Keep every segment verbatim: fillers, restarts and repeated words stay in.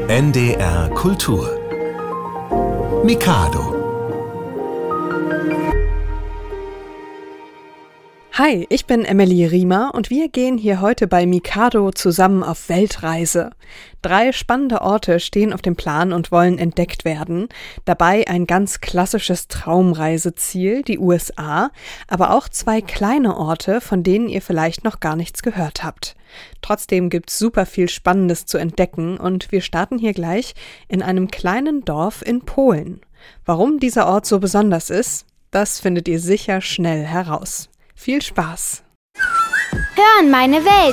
N D R Kultur Mikado. Hi, ich bin Emily Riemer und wir gehen hier heute bei Mikado zusammen auf Weltreise. Drei spannende Orte stehen auf dem Plan und wollen entdeckt werden. Dabei ein ganz klassisches Traumreiseziel, die U S A, aber auch zwei kleine Orte, von denen ihr vielleicht noch gar nichts gehört habt. Trotzdem gibt's super viel Spannendes zu entdecken und wir starten hier gleich in einem kleinen Dorf in Polen. Warum dieser Ort so besonders ist, das findet ihr sicher schnell heraus. Viel Spaß! Hören meine Welt!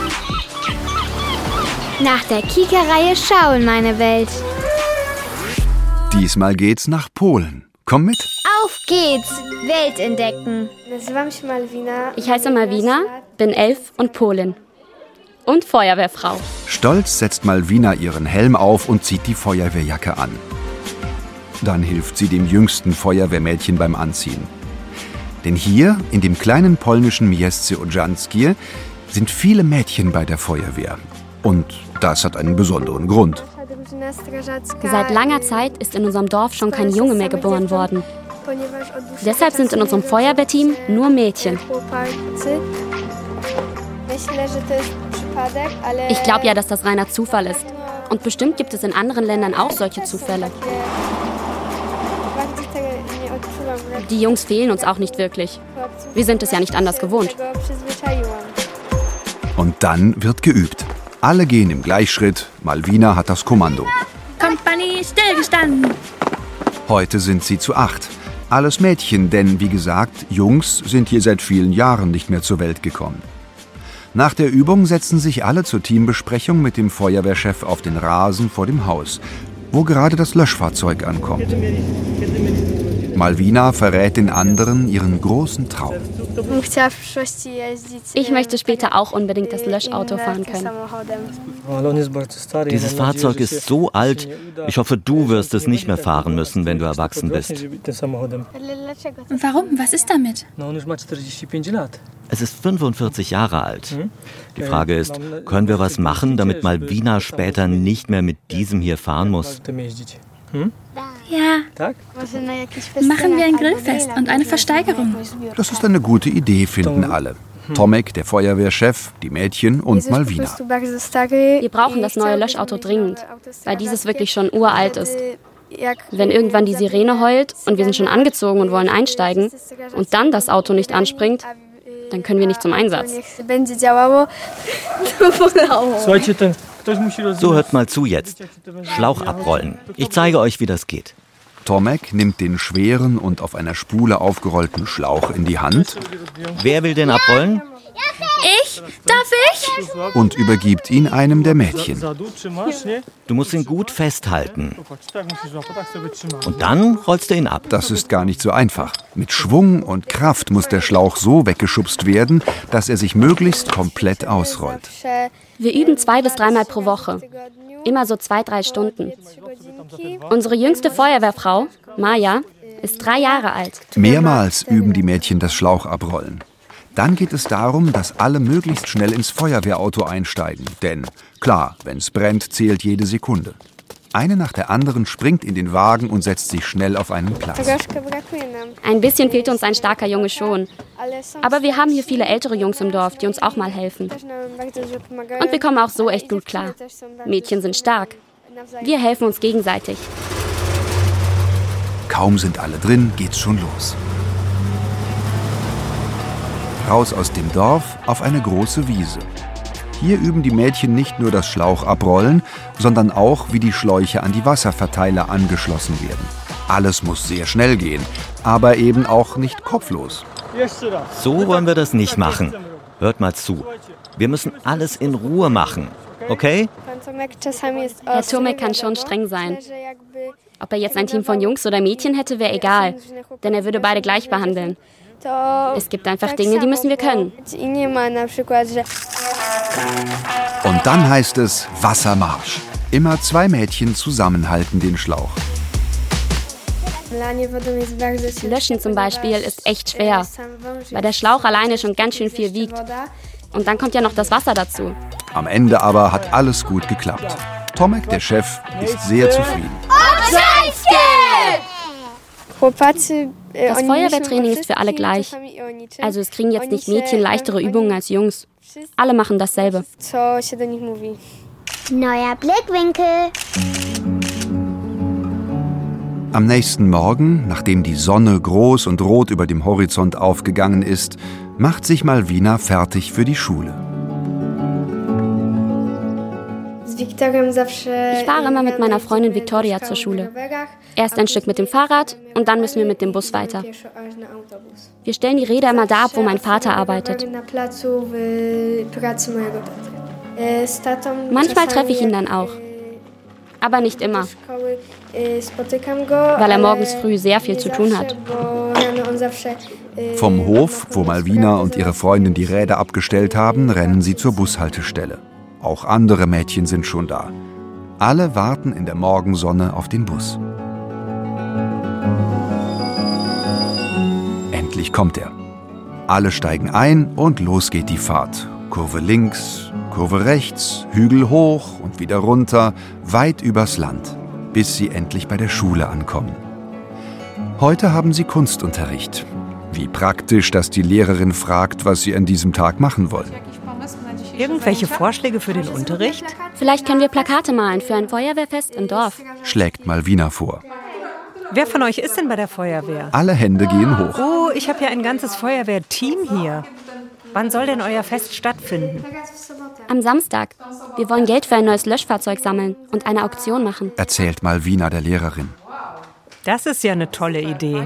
Nach der Kika-Reihe Schauen meine Welt. Diesmal geht's nach Polen. Komm mit! Auf geht's! Welt entdecken! Ich heiße Malwina, bin elf und Polin. Und Feuerwehrfrau. Stolz setzt Malwina ihren Helm auf und zieht die Feuerwehrjacke an. Dann hilft sie dem jüngsten Feuerwehrmädchen beim Anziehen. Denn hier, in dem kleinen polnischen Mieszce Odrzańskie, sind viele Mädchen bei der Feuerwehr. Und das hat einen besonderen Grund. Seit langer Zeit ist in unserem Dorf schon kein Junge mehr geboren worden. Deshalb sind in unserem Feuerwehrteam nur Mädchen. Ich glaube ja, dass das reiner Zufall ist. Und bestimmt gibt es in anderen Ländern auch solche Zufälle. Die Jungs fehlen uns auch nicht wirklich. Wir sind es ja nicht anders gewohnt. Und dann wird geübt. Alle gehen im Gleichschritt. Malwina hat das Kommando. Kompanie stillgestanden. Heute sind sie zu acht. Alles Mädchen, denn wie gesagt, Jungs sind hier seit vielen Jahren nicht mehr zur Welt gekommen. Nach der Übung setzen sich alle zur Teambesprechung mit dem Feuerwehrchef auf den Rasen vor dem Haus, wo gerade das Löschfahrzeug ankommt. Malwina verrät den anderen ihren großen Traum. Ich möchte später auch unbedingt das Löschauto fahren können. Dieses Fahrzeug ist so alt, ich hoffe, du wirst es nicht mehr fahren müssen, wenn du erwachsen bist. Warum? Was ist damit? Es ist fünfundvierzig Jahre alt. Die Frage ist, können wir was machen, damit Malwina später nicht mehr mit diesem hier fahren muss? Hm? Ja. Machen wir ein Grillfest und eine Versteigerung. Das ist eine gute Idee, finden alle. Tomek, der Feuerwehrchef, die Mädchen und Malwina. Wir brauchen das neue Löschauto dringend, weil dieses wirklich schon uralt ist. Wenn irgendwann die Sirene heult und wir sind schon angezogen und wollen einsteigen und dann das Auto nicht anspringt, dann können wir nicht zum Einsatz. So, hört mal zu jetzt. Schlauch abrollen. Ich zeige euch, wie das geht. Tomek nimmt den schweren und auf einer Spule aufgerollten Schlauch in die Hand. Wer will den abrollen? Ich? Darf ich? Und übergibt ihn einem der Mädchen. Du musst ihn gut festhalten. Und dann rollst du ihn ab. Das ist gar nicht so einfach. Mit Schwung und Kraft muss der Schlauch so weggeschubst werden, dass er sich möglichst komplett ausrollt. Wir üben zwei bis dreimal pro Woche. Immer so zwei, drei Stunden. Unsere jüngste Feuerwehrfrau, Maja, ist drei Jahre alt. Mehrmals üben die Mädchen das Schlauchabrollen. Dann geht es darum, dass alle möglichst schnell ins Feuerwehrauto einsteigen. Denn, klar, wenn es brennt, zählt jede Sekunde. Eine nach der anderen springt in den Wagen und setzt sich schnell auf einen Platz. Ein bisschen fehlt uns ein starker Junge schon. Aber wir haben hier viele ältere Jungs im Dorf, die uns auch mal helfen. Und wir kommen auch so echt gut klar. Mädchen sind stark. Wir helfen uns gegenseitig. Kaum sind alle drin, geht's schon los. Raus aus dem Dorf auf eine große Wiese. Hier üben die Mädchen nicht nur das Schlauchabrollen, sondern auch, wie die Schläuche an die Wasserverteiler angeschlossen werden. Alles muss sehr schnell gehen, aber eben auch nicht kopflos. So wollen wir das nicht machen. Hört mal zu. Wir müssen alles in Ruhe machen, okay? Herr Tomek kann schon streng sein. Ob er jetzt ein Team von Jungs oder Mädchen hätte, wäre egal, denn er würde beide gleich behandeln. Es gibt einfach Dinge, die müssen wir können. Und dann heißt es Wassermarsch. Immer zwei Mädchen zusammenhalten den Schlauch. Löschen zum Beispiel ist echt schwer, weil der Schlauch alleine schon ganz schön viel wiegt. Und dann kommt ja noch das Wasser dazu. Am Ende aber hat alles gut geklappt. Tomek, der Chef, ist sehr zufrieden. Das Feuerwehrtraining ist für alle gleich. Also es kriegen jetzt nicht Mädchen leichtere Übungen als Jungs. Alle machen dasselbe. Neuer Blickwinkel. Am nächsten Morgen, nachdem die Sonne groß und rot über dem Horizont aufgegangen ist, macht sich Malwina fertig für die Schule. Ich fahre immer mit meiner Freundin Viktoria zur Schule. Erst ein Stück mit dem Fahrrad und dann müssen wir mit dem Bus weiter. Wir stellen die Räder immer da ab, wo mein Vater arbeitet. Manchmal treffe ich ihn dann auch. Aber nicht immer, weil er morgens früh sehr viel zu tun hat. Vom Hof, wo Malwina und ihre Freundin die Räder abgestellt haben, rennen sie zur Bushaltestelle. Auch andere Mädchen sind schon da. Alle warten in der Morgensonne auf den Bus. Endlich kommt er. Alle steigen ein und los geht die Fahrt. Kurve links, Kurve rechts, Hügel hoch und wieder runter, weit übers Land, bis sie endlich bei der Schule ankommen. Heute haben sie Kunstunterricht. Wie praktisch, dass die Lehrerin fragt, was sie an diesem Tag machen wollen. Irgendwelche Vorschläge für den Unterricht? Vielleicht können wir Plakate malen für ein Feuerwehrfest im Dorf. Schlägt Malwina vor. Wer von euch ist denn bei der Feuerwehr? Alle Hände gehen hoch. Oh, ich habe ja ein ganzes Feuerwehrteam hier. Wann soll denn euer Fest stattfinden? Am Samstag. Wir wollen Geld für ein neues Löschfahrzeug sammeln und eine Auktion machen. Erzählt Malwina der Lehrerin. Das ist ja eine tolle Idee.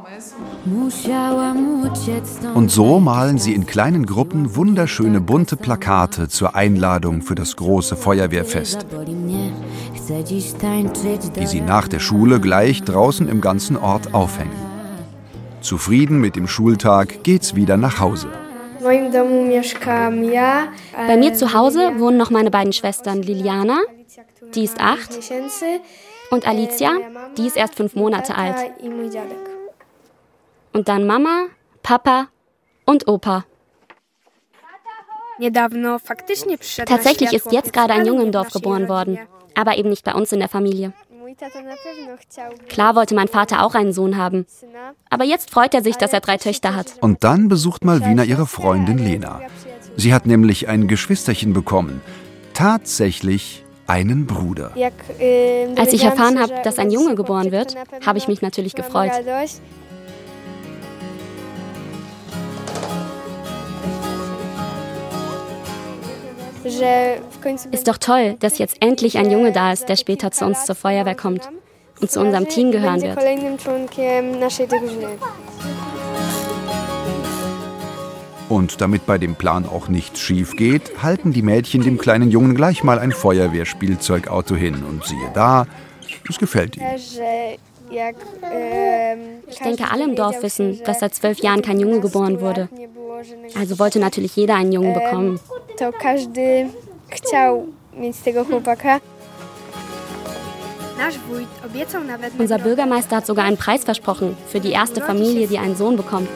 Und so malen sie in kleinen Gruppen wunderschöne bunte Plakate zur Einladung für das große Feuerwehrfest, die sie nach der Schule gleich draußen im ganzen Ort aufhängen. Zufrieden mit dem Schultag geht's wieder nach Hause. Bei mir zu Hause wohnen noch meine beiden Schwestern Liliana, die ist acht, und Alicia, die ist erst fünf Monate alt. Und dann Mama, Papa und Opa. Tatsächlich ist jetzt gerade ein Junge im Dorf geboren worden, aber eben nicht bei uns in der Familie. Klar wollte mein Vater auch einen Sohn haben, aber jetzt freut er sich, dass er drei Töchter hat. Und dann besucht Malwina ihre Freundin Lena. Sie hat nämlich ein Geschwisterchen bekommen. Tatsächlich einen Bruder. Als ich erfahren habe, dass ein Junge geboren wird, habe ich mich natürlich gefreut. Ist doch toll, dass jetzt endlich ein Junge da ist, der später zu uns zur Feuerwehr kommt und zu unserem Team gehören wird. Und damit bei dem Plan auch nichts schief geht, halten die Mädchen dem kleinen Jungen gleich mal ein Feuerwehrspielzeugauto hin. Und siehe da, es gefällt ihm. Ich denke, alle im Dorf wissen, dass seit zwölf Jahren kein Junge geboren wurde. Also wollte natürlich jeder einen Jungen bekommen. Unser Bürgermeister hat sogar einen Preis versprochen für die erste Familie, die einen Sohn bekommt.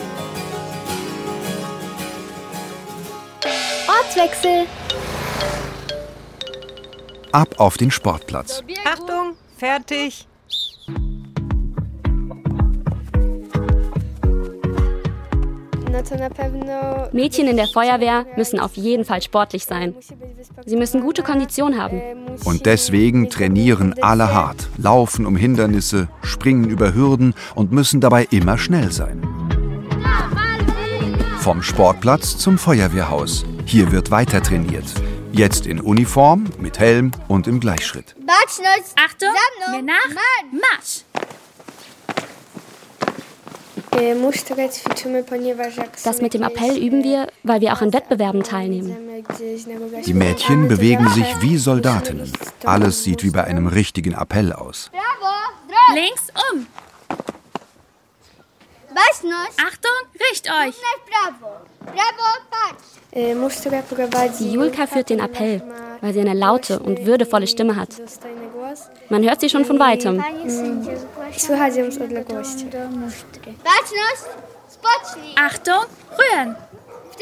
Ortswechsel. Ab auf den Sportplatz. Achtung, fertig. Mädchen in der Feuerwehr müssen auf jeden Fall sportlich sein. Sie müssen gute Kondition haben. Und deswegen trainieren alle hart, laufen um Hindernisse, springen über Hürden und müssen dabei immer schnell sein. Vom Sportplatz zum Feuerwehrhaus. Hier wird weiter trainiert. Jetzt in Uniform, mit Helm und im Gleichschritt. Achtung, mir nach, Marsch! Das mit dem Appell üben wir, weil wir auch an Wettbewerben teilnehmen. Die Mädchen bewegen sich wie Soldatinnen. Alles sieht wie bei einem richtigen Appell aus. Links um! Achtung, richt euch! Die Julka führt den Appell, weil sie eine laute und würdevolle Stimme hat. Man hört sie schon von weitem. Achtung, rühren!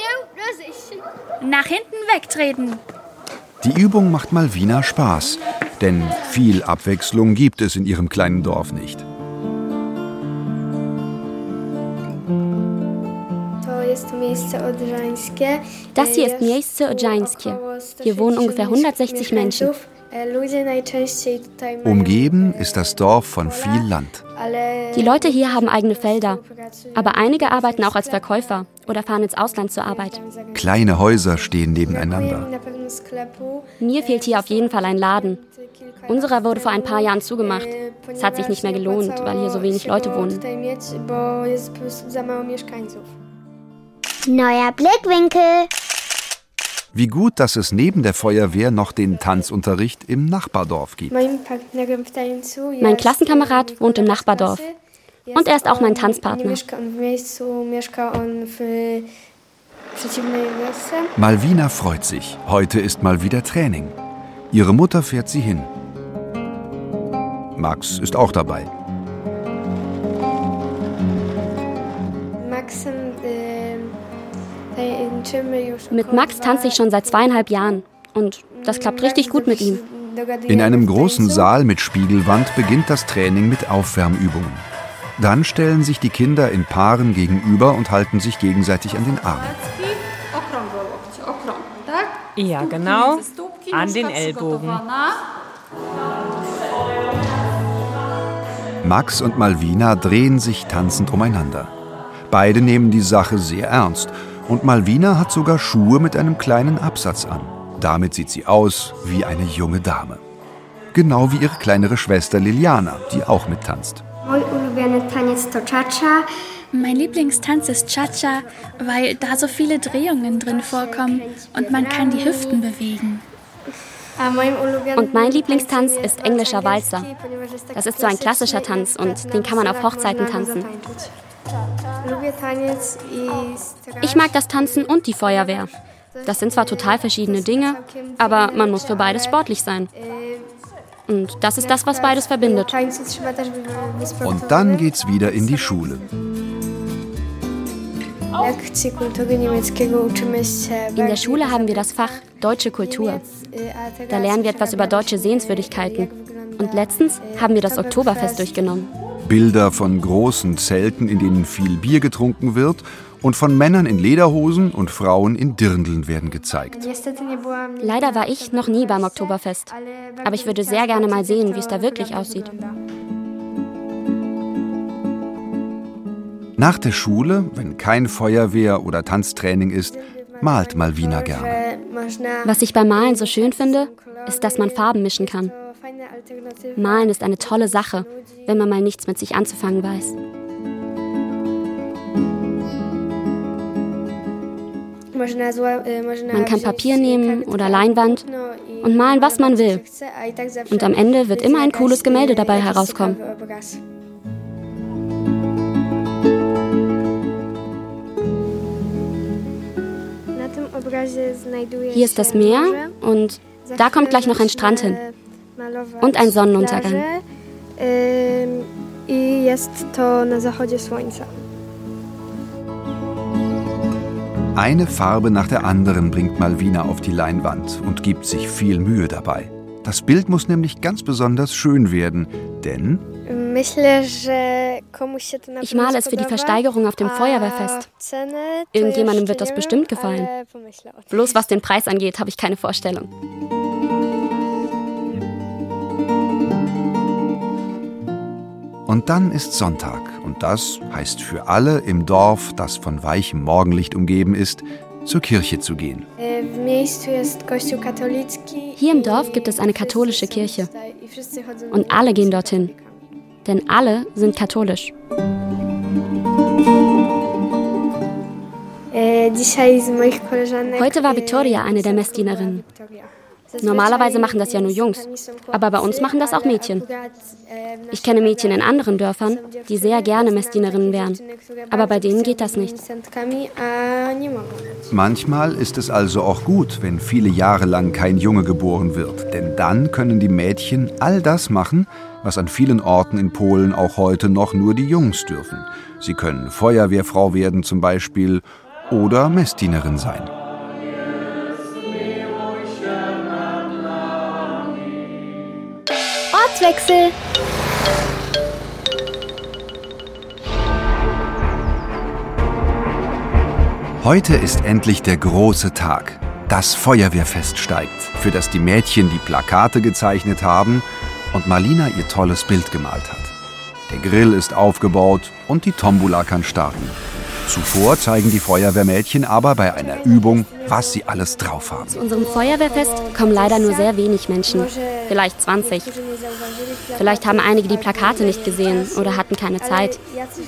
Nach hinten wegtreten! Die Übung macht Malwina Spaß. Denn viel Abwechslung gibt es in ihrem kleinen Dorf nicht. Das hier ist Miejsce Odrzańskie. Hier wohnen ungefähr hundertsechzig Menschen. Umgeben ist das Dorf von viel Land. Die Leute hier haben eigene Felder, aber einige arbeiten auch als Verkäufer oder fahren ins Ausland zur Arbeit. Kleine Häuser stehen nebeneinander. Mir fehlt hier auf jeden Fall ein Laden. Unserer wurde vor ein paar Jahren zugemacht. Es hat sich nicht mehr gelohnt, weil hier so wenig Leute wohnen. Neuer Blickwinkel. Wie gut, dass es neben der Feuerwehr noch den Tanzunterricht im Nachbardorf gibt. Mein Klassenkamerad wohnt im Nachbardorf. Und er ist auch mein Tanzpartner. Malvina freut sich. Heute ist mal wieder Training. Ihre Mutter fährt sie hin. Max ist auch dabei. Mit Max tanze ich schon seit zweieinhalb Jahren. Und das klappt richtig gut mit ihm. In einem großen Saal mit Spiegelwand beginnt das Training mit Aufwärmübungen. Dann stellen sich die Kinder in Paaren gegenüber und halten sich gegenseitig an den Armen. Ja, genau. An den Ellbogen. Max und Malvina drehen sich tanzend umeinander. Beide nehmen die Sache sehr ernst. Und Malvina hat sogar Schuhe mit einem kleinen Absatz an. Damit sieht sie aus wie eine junge Dame. Genau wie ihre kleinere Schwester Liliana, die auch mittanzt. Mein Lieblingstanz ist Cha-Cha, weil da so viele Drehungen drin vorkommen und man kann die Hüften bewegen. Und mein Lieblingstanz ist englischer Walzer. Das ist so ein klassischer Tanz und den kann man auf Hochzeiten tanzen. Ich mag das Tanzen und die Feuerwehr. Das sind zwar total verschiedene Dinge, aber man muss für beides sportlich sein. Und das ist das, was beides verbindet. Und dann geht's wieder in die Schule. In der Schule haben wir das Fach Deutsche Kultur. Da lernen wir etwas über deutsche Sehenswürdigkeiten. Und letztens haben wir das Oktoberfest durchgenommen. Bilder von großen Zelten, in denen viel Bier getrunken wird, und von Männern in Lederhosen und Frauen in Dirndln werden gezeigt. Leider war ich noch nie beim Oktoberfest, aber ich würde sehr gerne mal sehen, wie es da wirklich aussieht. Nach der Schule, wenn kein Feuerwehr- oder Tanztraining ist, malt Malvina gerne. Was ich beim Malen so schön finde, ist, dass man Farben mischen kann. Malen ist eine tolle Sache, wenn man mal nichts mit sich anzufangen weiß. Man kann Papier nehmen oder Leinwand und malen, was man will. Und am Ende wird immer ein cooles Gemälde dabei herauskommen. Hier ist das Meer und da kommt gleich noch ein Strand hin. Und ein Sonnenuntergang. Eine Farbe nach der anderen bringt Malvina auf die Leinwand und gibt sich viel Mühe dabei. Das Bild muss nämlich ganz besonders schön werden, denn ich male es für die Versteigerung auf dem Feuerwehrfest. Irgendjemandem wird das bestimmt gefallen. Bloß was den Preis angeht, habe ich keine Vorstellung. Und dann ist Sonntag und das heißt für alle im Dorf, das von weichem Morgenlicht umgeben ist, zur Kirche zu gehen. Hier im Dorf gibt es eine katholische Kirche und alle gehen dorthin, denn alle sind katholisch. Heute war Victoria eine der Messdienerinnen. Normalerweise machen das ja nur Jungs, aber bei uns machen das auch Mädchen. Ich kenne Mädchen in anderen Dörfern, die sehr gerne Messdienerinnen wären, aber bei denen geht das nicht. Manchmal ist es also auch gut, wenn viele Jahre lang kein Junge geboren wird, denn dann können die Mädchen all das machen, was an vielen Orten in Polen auch heute noch nur die Jungs dürfen. Sie können Feuerwehrfrau werden zum Beispiel oder Messdienerin sein. Taktwechsel. Heute ist endlich der große Tag. Das Feuerwehrfest steigt, für das die Mädchen die Plakate gezeichnet haben und Marlina ihr tolles Bild gemalt hat. Der Grill ist aufgebaut und die Tombola kann starten. Zuvor zeigen die Feuerwehrmädchen aber bei einer Übung, was sie alles drauf haben. Zu unserem Feuerwehrfest kommen leider nur sehr wenig Menschen, vielleicht zwanzig. Vielleicht haben einige die Plakate nicht gesehen oder hatten keine Zeit.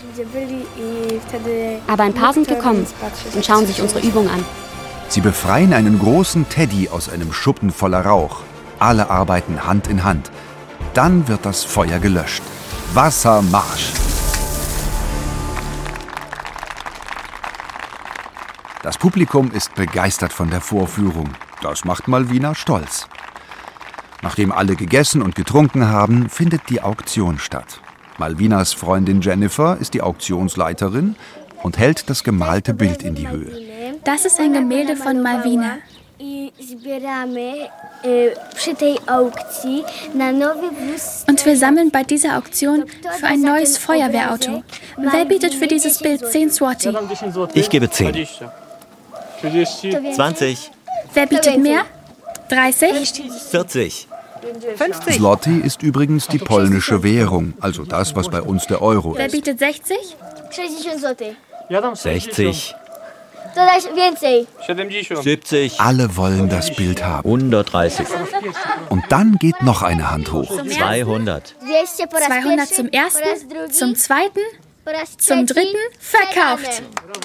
Aber ein paar sind gekommen und schauen sich unsere Übung an. Sie befreien einen großen Teddy aus einem Schuppen voller Rauch. Alle arbeiten Hand in Hand. Dann wird das Feuer gelöscht. Wassermarsch! Das Publikum ist begeistert von der Vorführung. Das macht Malvina stolz. Nachdem alle gegessen und getrunken haben, findet die Auktion statt. Malvinas Freundin Jennifer ist die Auktionsleiterin und hält das gemalte Bild in die Höhe. Das ist ein Gemälde von Malvina. Und wir sammeln bei dieser Auktion für ein neues Feuerwehrauto. Wer bietet für dieses Bild zehn Zloty? Ich gebe zehn. zwanzig. Wer bietet mehr? dreißig? vierzig. fünfzig. Zloty ist übrigens die polnische Währung, also das, was bei uns der Euro Wer ist. bietet sechzig? sechzig. siebzig. siebzig. Alle wollen das Bild haben. hundertdreißig. Und dann geht noch eine Hand hoch. zweihundert. zweihundert zum ersten, zum zweiten, zum dritten, verkauft.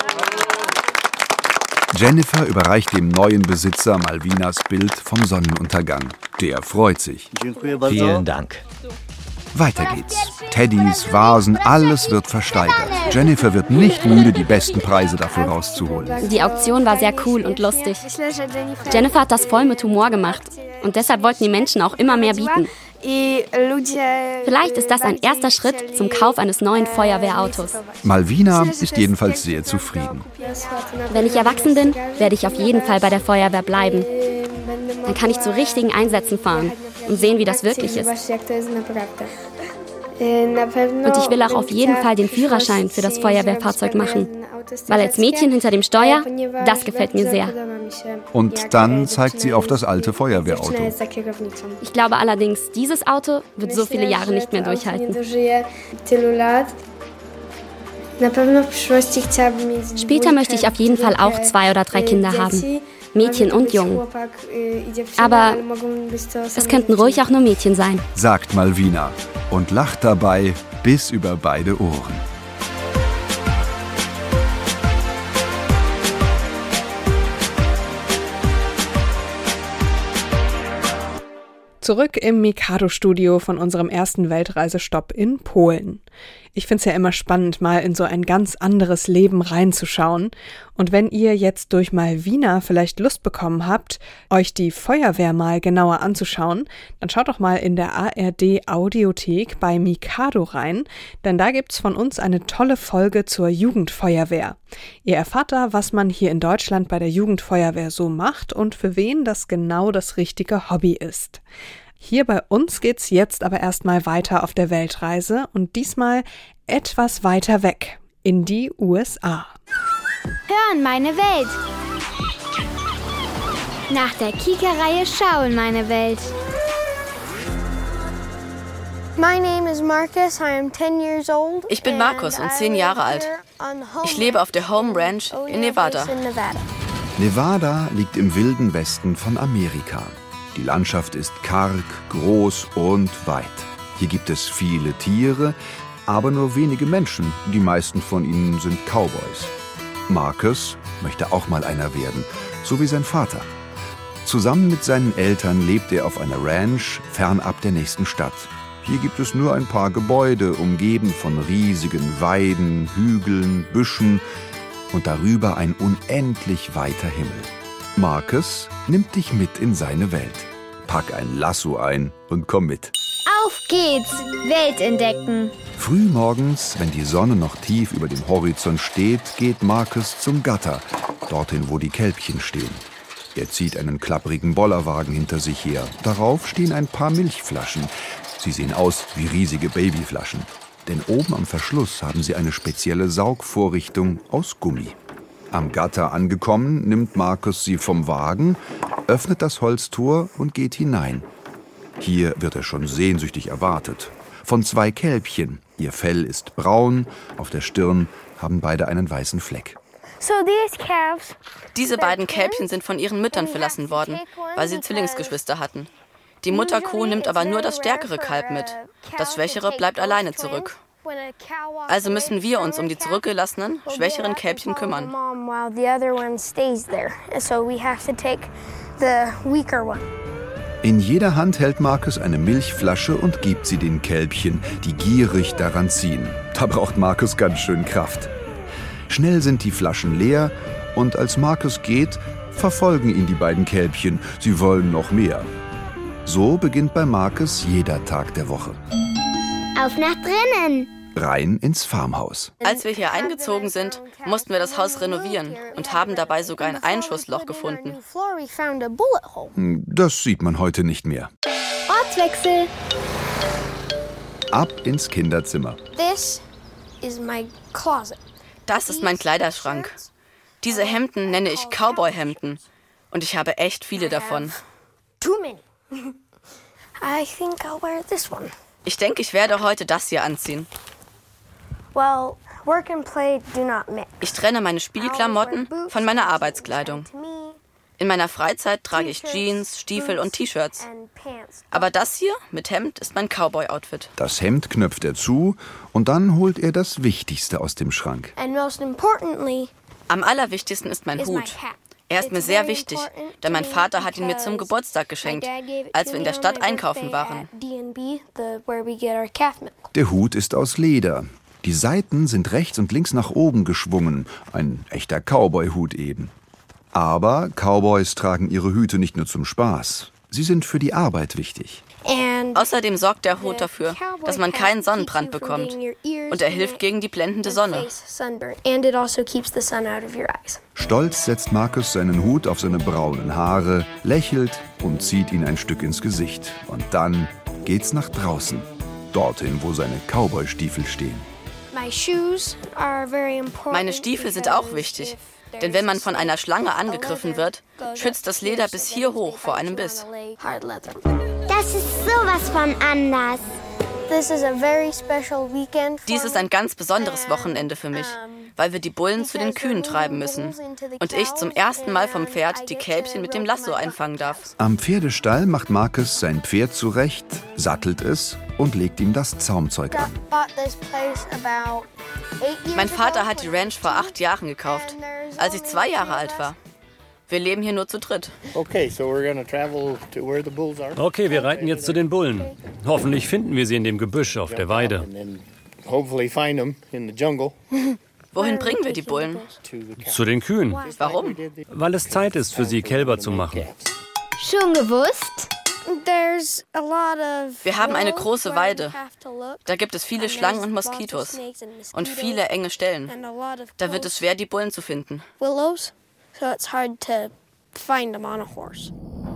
Jennifer überreicht dem neuen Besitzer Malvinas Bild vom Sonnenuntergang. Der freut sich. Vielen Dank. Weiter geht's. Teddys, Vasen, alles wird versteigert. Jennifer wird nicht müde, die besten Preise dafür rauszuholen. Die Auktion war sehr cool und lustig. Jennifer hat das voll mit Humor gemacht. Und deshalb wollten die Menschen auch immer mehr bieten. Vielleicht ist das ein erster Schritt zum Kauf eines neuen Feuerwehrautos. Malvina ist jedenfalls sehr zufrieden. Wenn ich erwachsen bin, werde ich auf jeden Fall bei der Feuerwehr bleiben. Dann kann ich zu richtigen Einsätzen fahren und sehen, wie das wirklich ist. Und ich will auch auf jeden Fall den Führerschein für das Feuerwehrfahrzeug machen. Weil als Mädchen hinter dem Steuer, das gefällt mir sehr. Und dann zeigt sie auf das alte Feuerwehrauto. Ich glaube allerdings, dieses Auto wird so viele Jahre nicht mehr durchhalten. Später möchte ich auf jeden Fall auch zwei oder drei Kinder haben. Mädchen und Jungen. Aber es könnten ruhig auch nur Mädchen sein, Sagt Malvina und lacht dabei bis über beide Ohren. Zurück im Mikado-Studio von unserem ersten Weltreisestopp in Polen. Ich finde es ja immer spannend, mal in so ein ganz anderes Leben reinzuschauen. Und wenn ihr jetzt durch Malvina vielleicht Lust bekommen habt, euch die Feuerwehr mal genauer anzuschauen, dann schaut doch mal in der A R D-Audiothek bei Mikado rein, denn da gibt's von uns eine tolle Folge zur Jugendfeuerwehr. Ihr erfahrt da, was man hier in Deutschland bei der Jugendfeuerwehr so macht und für wen das genau das richtige Hobby ist. Hier bei uns geht's jetzt aber erstmal weiter auf der Weltreise und diesmal etwas weiter weg, in die U S A. Hören meine Welt. Nach der Kika-Reihe Schauen meine Welt. Ich bin Markus und zehn Jahre alt. Ich lebe auf der Home Ranch in Nevada. Nevada liegt im wilden Westen von Amerika. Die Landschaft ist karg, groß und weit. Hier gibt es viele Tiere, aber nur wenige Menschen. Die meisten von ihnen sind Cowboys. Marcus möchte auch mal einer werden, so wie sein Vater. Zusammen mit seinen Eltern lebt er auf einer Ranch fernab der nächsten Stadt. Hier gibt es nur ein paar Gebäude, umgeben von riesigen Weiden, Hügeln, Büschen und darüber ein unendlich weiter Himmel. Marcus nimmt dich mit in seine Welt. Pack ein Lasso ein und komm mit. Auf geht's, Welt entdecken. Frühmorgens, wenn die Sonne noch tief über dem Horizont steht, geht Marcus zum Gatter, dorthin, wo die Kälbchen stehen. Er zieht einen klapprigen Bollerwagen hinter sich her. Darauf stehen ein paar Milchflaschen. Sie sehen aus wie riesige Babyflaschen. Denn oben am Verschluss haben sie eine spezielle Saugvorrichtung aus Gummi. Am Gatter angekommen, nimmt Markus sie vom Wagen, öffnet das Holztor und geht hinein. Hier wird er schon sehnsüchtig erwartet. Von zwei Kälbchen. Ihr Fell ist braun, auf der Stirn haben beide einen weißen Fleck. Diese beiden Kälbchen sind von ihren Müttern verlassen worden, weil sie Zwillingsgeschwister hatten. Die Mutterkuh nimmt aber nur das stärkere Kalb mit. Das Schwächere bleibt alleine zurück. Also müssen wir uns um die zurückgelassenen, schwächeren Kälbchen kümmern. In jeder Hand hält Markus eine Milchflasche und gibt sie den Kälbchen, die gierig daran ziehen. Da braucht Markus ganz schön Kraft. Schnell sind die Flaschen leer und als Markus geht, verfolgen ihn die beiden Kälbchen. Sie wollen noch mehr. So beginnt bei Markus jeder Tag der Woche. Auf nach drinnen! Rein ins Farmhaus. Als wir hier eingezogen sind, mussten wir das Haus renovieren und haben dabei sogar ein Einschussloch gefunden. Das sieht man heute nicht mehr. Ortswechsel! Ab ins Kinderzimmer. Das ist mein Kleiderschrank. Diese Hemden nenne ich Cowboy-Hemden. Und ich habe echt viele davon. Ich denke, ich werde heute das hier anziehen. Ich trenne meine Spielklamotten von meiner Arbeitskleidung. In meiner Freizeit trage ich Jeans, Stiefel und T-Shirts. Aber das hier mit Hemd ist mein Cowboy-Outfit. Das Hemd knöpft er zu und dann holt er das Wichtigste aus dem Schrank. Am allerwichtigsten ist mein Hut. Er ist mir sehr wichtig, denn mein Vater hat ihn mir zum Geburtstag geschenkt, als wir in der Stadt einkaufen waren. Der Hut ist aus Leder. Die Seiten sind rechts und links nach oben geschwungen. Ein echter Cowboy-Hut eben. Aber Cowboys tragen ihre Hüte nicht nur zum Spaß. Sie sind für die Arbeit wichtig. Außerdem sorgt der Hut dafür, dass man keinen Sonnenbrand bekommt. Und er hilft gegen die blendende Sonne. Stolz setzt Markus seinen Hut auf seine braunen Haare, lächelt und zieht ihn ein Stück ins Gesicht. Und dann geht's nach draußen. Dorthin, wo seine Cowboy-Stiefel stehen. Meine Stiefel sind auch wichtig. Denn wenn man von einer Schlange angegriffen wird, schützt das Leder bis hier hoch vor einem Biss. Das ist sowas von anders. Dies ist ein ganz besonderes Wochenende für mich, weil wir die Bullen zu den Kühen treiben müssen. Und ich zum ersten Mal vom Pferd die Kälbchen mit dem Lasso einfangen darf. Am Pferdestall macht Markus sein Pferd zurecht, sattelt es und legt ihm das Zaumzeug an. Mein Vater hat die Ranch vor acht Jahren gekauft, als ich zwei Jahre alt war. Wir leben hier nur zu dritt. Okay, wir reiten jetzt zu den Bullen. Hoffentlich finden wir sie in dem Gebüsch auf der Weide. Wohin bringen wir die Bullen? Zu den Kühen. Warum? Weil es Zeit ist, für sie Kälber zu machen. Schon gewusst? Wir haben eine große Weide. Da gibt es viele Schlangen und Moskitos und viele enge Stellen. Da wird es schwer, die Bullen zu finden. So it's hard to find them on a horse.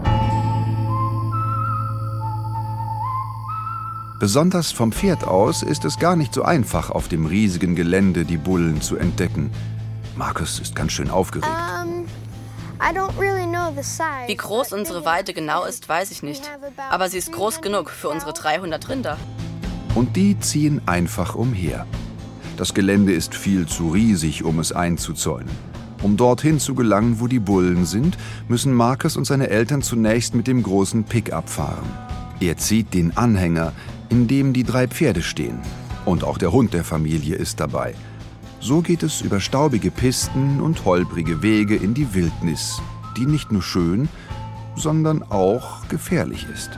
Besonders vom Pferd aus ist es gar nicht so einfach, auf dem riesigen Gelände die Bullen zu entdecken. Markus ist ganz schön aufgeregt. Um, I don't really know the size. Wie groß unsere Weide genau ist, weiß ich nicht. Aber sie ist groß genug für unsere dreihundert Rinder. Und die ziehen einfach umher. Das Gelände ist viel zu riesig, um es einzuzäunen. Um dorthin zu gelangen, wo die Bullen sind, müssen Markus und seine Eltern zunächst mit dem großen Pickup fahren. Er zieht den Anhänger, in dem die drei Pferde stehen. Und auch der Hund der Familie ist dabei. So geht es über staubige Pisten und holprige Wege in die Wildnis, die nicht nur schön, sondern auch gefährlich ist.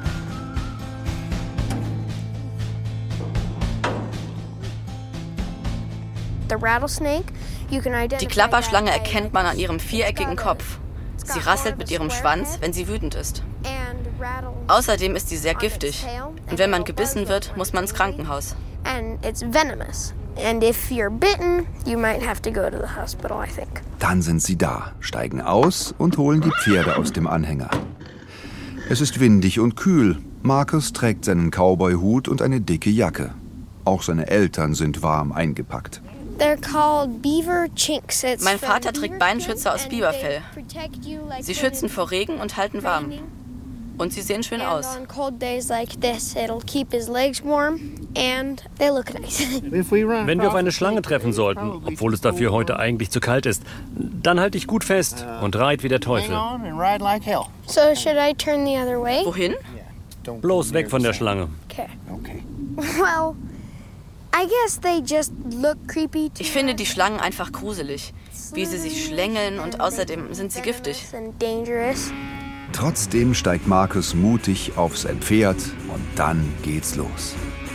The rattlesnake. Die Klapperschlange erkennt man an ihrem viereckigen Kopf. Sie rasselt mit ihrem Schwanz, wenn sie wütend ist. Außerdem ist sie sehr giftig. Und wenn man gebissen wird, muss man ins Krankenhaus. Dann sind sie da, steigen aus und holen die Pferde aus dem Anhänger. Es ist windig und kühl. Marcus trägt seinen Cowboy-Hut und eine dicke Jacke. Auch seine Eltern sind warm eingepackt. Mein Vater trägt Beinschützer aus Biberfell. Sie schützen vor Regen und halten warm. Und sie sehen schön aus. Wenn wir auf eine Schlange treffen sollten, obwohl es dafür heute eigentlich zu kalt ist, dann halte ich gut fest und reit wie der Teufel. Wohin? Bloß weg von der Schlange. Ich finde die Schlangen einfach gruselig, wie sie sich schlängeln und außerdem sind sie giftig. Trotzdem steigt Marcus mutig auf sein Pferd und dann geht's los.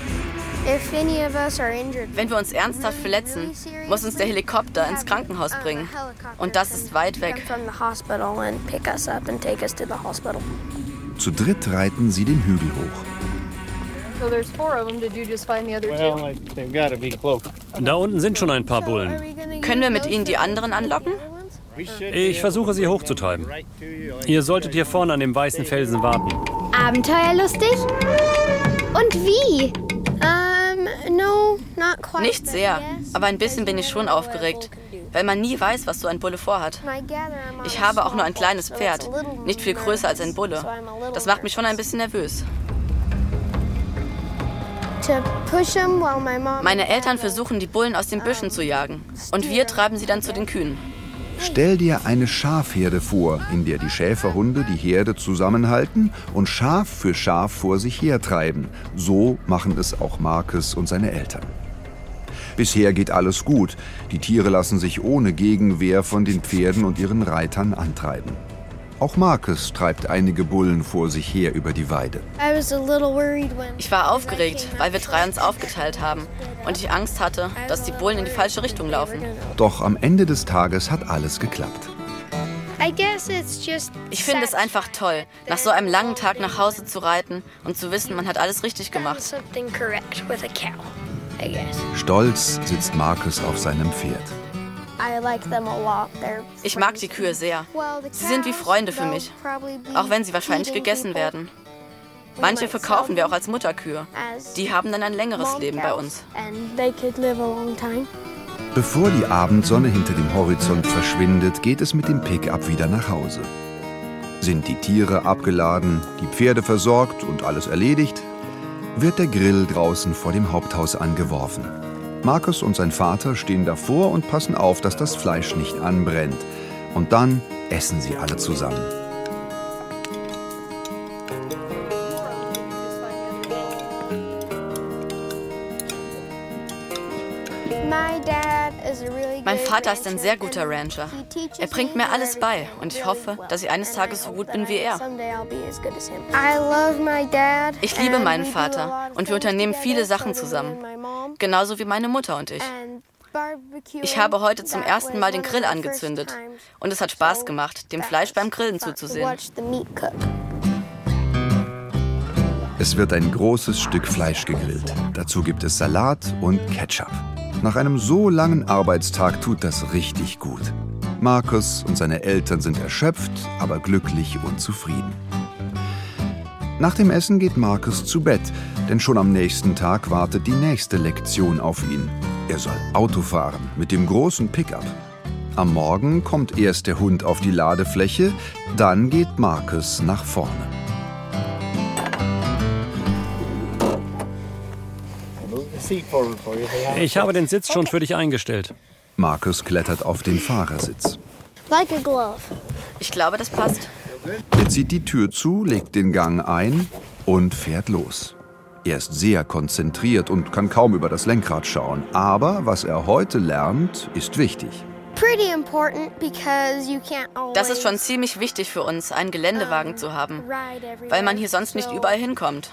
Wenn wir uns ernsthaft verletzen, muss uns der Helikopter ins Krankenhaus bringen. Und das ist weit weg. Zu dritt reiten sie den Hügel hoch. Da unten sind schon ein paar Bullen. Können wir mit ihnen die anderen anlocken? Ich versuche, sie hochzutreiben. Ihr solltet hier vorne an dem weißen Felsen warten. Abenteuerlustig? Und wie? Um, no, not quite. Nicht sehr, aber ein bisschen bin ich schon aufgeregt, weil man nie weiß, was so ein Bulle vorhat. Ich habe auch nur ein kleines Pferd, nicht viel größer als ein Bulle. Das macht mich schon ein bisschen nervös. Meine Eltern versuchen, die Bullen aus den Büschen zu jagen. Und wir treiben sie dann zu den Kühen. Stell dir eine Schafherde vor, in der die Schäferhunde die Herde zusammenhalten und Schaf für Schaf vor sich hertreiben. So machen es auch Marcus und seine Eltern. Bisher geht alles gut. Die Tiere lassen sich ohne Gegenwehr von den Pferden und ihren Reitern antreiben. Auch Marcus treibt einige Bullen vor sich her über die Weide. Ich war aufgeregt, weil wir drei uns aufgeteilt haben und ich Angst hatte, dass die Bullen in die falsche Richtung laufen. Doch am Ende des Tages hat alles geklappt. Ich finde es einfach toll, nach so einem langen Tag nach Hause zu reiten und zu wissen, man hat alles richtig gemacht. Stolz sitzt Marcus auf seinem Pferd. Ich mag die Kühe sehr. Sie sind wie Freunde für mich, auch wenn sie wahrscheinlich gegessen werden. Manche verkaufen wir auch als Mutterkühe. Die haben dann ein längeres Leben bei uns. Bevor die Abendsonne hinter dem Horizont verschwindet, geht es mit dem Pickup wieder nach Hause. Sind die Tiere abgeladen, die Pferde versorgt und alles erledigt, wird der Grill draußen vor dem Haupthaus angeworfen. Marcus und sein Vater stehen davor und passen auf, dass das Fleisch nicht anbrennt. Und dann essen sie alle zusammen. Mein Vater ist ein sehr guter Rancher. Er bringt mir alles bei und ich hoffe, dass ich eines Tages so gut bin wie er. Ich liebe meinen Vater und wir unternehmen viele Sachen zusammen. Genauso wie meine Mutter und ich. Ich habe heute zum ersten Mal den Grill angezündet und es hat Spaß gemacht, dem Fleisch beim Grillen zuzusehen. Es wird ein großes Stück Fleisch gegrillt. Dazu gibt es Salat und Ketchup. Nach einem so langen Arbeitstag tut das richtig gut. Marcus und seine Eltern sind erschöpft, aber glücklich und zufrieden. Nach dem Essen geht Marcus zu Bett, denn schon am nächsten Tag wartet die nächste Lektion auf ihn. Er soll Auto fahren mit dem großen Pickup. Am Morgen kommt erst der Hund auf die Ladefläche, dann geht Marcus nach vorne. Ich habe den Sitz schon für dich eingestellt. Marcus klettert auf den Fahrersitz. Ich glaube, das passt. Er zieht die Tür zu, legt den Gang ein und fährt los. Er ist sehr konzentriert und kann kaum über das Lenkrad schauen. Aber was er heute lernt, ist wichtig. Das ist schon ziemlich wichtig für uns, einen Geländewagen zu haben, weil man hier sonst nicht überall hinkommt.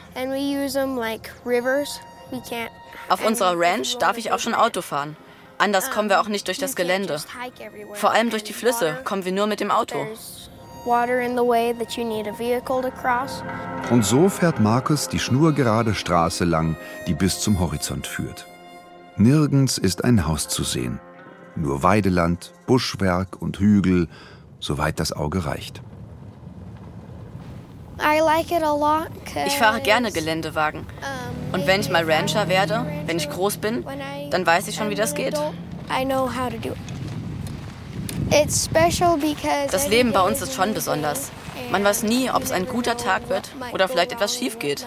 Auf unserer Ranch darf ich auch schon Auto fahren. Anders kommen wir auch nicht durch das Gelände. Vor allem durch die Flüsse kommen wir nur mit dem Auto. Und so fährt Marcus die schnurgerade Straße lang, die bis zum Horizont führt. Nirgends ist ein Haus zu sehen. Nur Weideland, Buschwerk und Hügel, soweit das Auge reicht. Ich fahre gerne Geländewagen. Und wenn ich mal Rancher werde, wenn ich groß bin, dann weiß ich schon, wie das geht. Das Leben bei uns ist schon besonders. Man weiß nie, ob es ein guter Tag wird oder vielleicht etwas schief geht.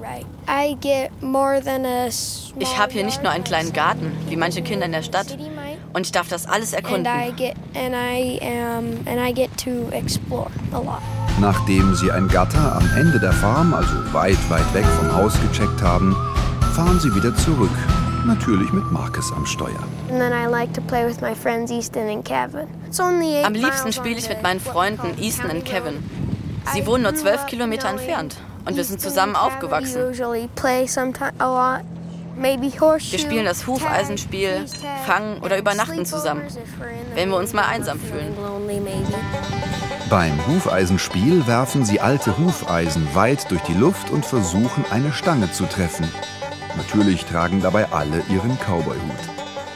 Ich habe hier nicht nur einen kleinen Garten, wie manche Kinder in der Stadt. Und ich darf das alles erkunden. Nachdem sie ein Gatter am Ende der Farm, also weit, weit weg vom Haus, gecheckt haben, fahren sie wieder zurück. Natürlich mit Marcus am Steuer. Am liebsten spiele ich mit meinen Freunden Easton und Kevin. Sie wohnen nur zwölf Kilometer entfernt und wir sind zusammen aufgewachsen. Wir spielen das Hufeisenspiel, fangen oder übernachten zusammen, wenn wir uns mal einsam fühlen. Beim Hufeisenspiel werfen sie alte Hufeisen weit durch die Luft und versuchen, eine Stange zu treffen. Natürlich tragen dabei alle ihren Cowboy-Hut.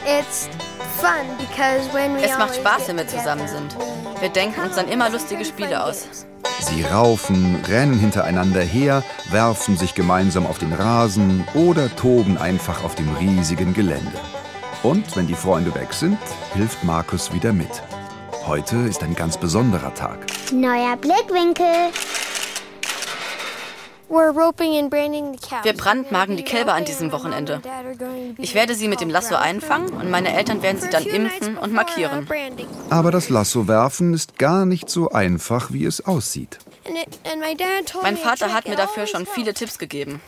Es macht Spaß, wenn wir zusammen sind. Wir denken uns dann immer lustige Spiele aus. Sie raufen, rennen hintereinander her, werfen sich gemeinsam auf den Rasen oder toben einfach auf dem riesigen Gelände. Und wenn die Freunde weg sind, hilft Marcus wieder mit. Heute ist ein ganz besonderer Tag. Neuer Blickwinkel. Wir brandmarken die Kälber an diesem Wochenende. Ich werde sie mit dem Lasso einfangen und meine Eltern werden sie dann impfen und markieren. Aber das Lasso werfen ist gar nicht so einfach, wie es aussieht. Mein Vater hat mir dafür schon viele Tipps gegeben.